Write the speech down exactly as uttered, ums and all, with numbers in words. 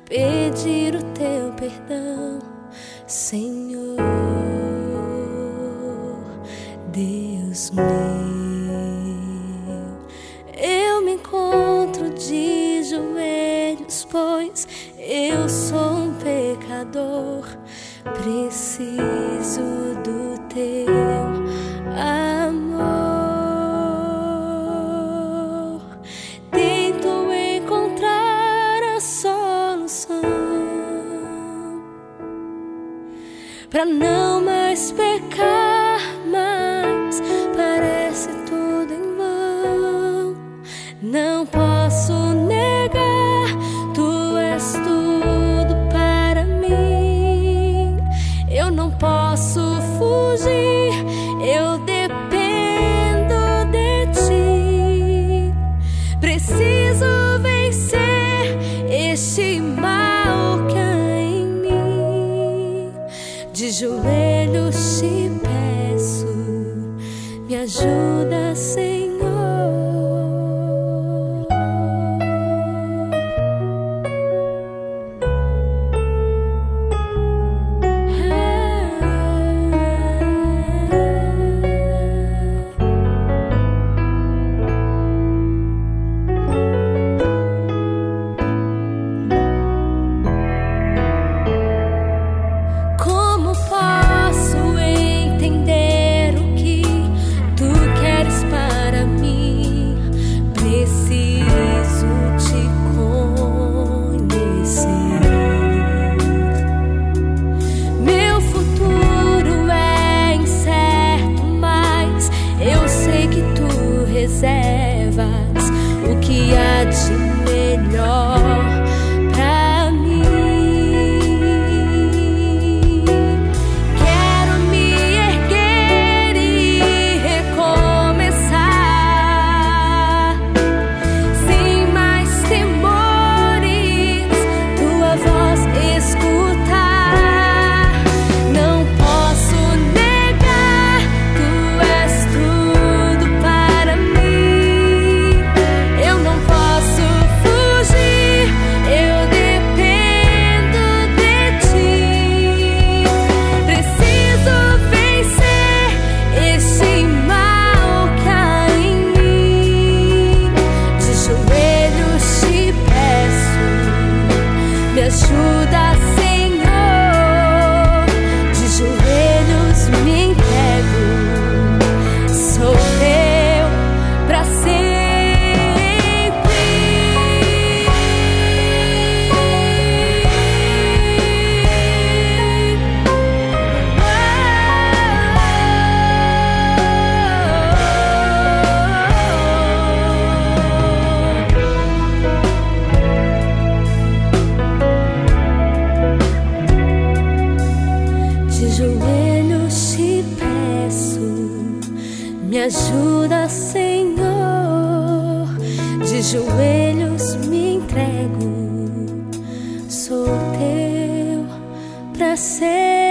pedir o teu perdão, Senhor, Deus meu. Eu me encontro de joelhos, pois eu sou um pecador, preciso do teu amor. Tento encontrar a solução pra não mais pecar, mas parece tudo em vão. Não posso negar, tu és tudo para mim. Eu não posso fugir, eu dependo de ti. Preciso vencer este mal que há em mim. De joelhos te peço, me ajuda, Senhor. Reservas o que há de melhor pra mim. Quero me erguer e recomeçar, sem mais temores, tua voz escutar. Não posso negar, tu és tudo para mim. Me ajuda, Senhor, de joelhos me entrego, sou teu pra sempre. De joelhos te peço, me ajuda, Senhor. De joelhos me entrego, sou teu pra sempre.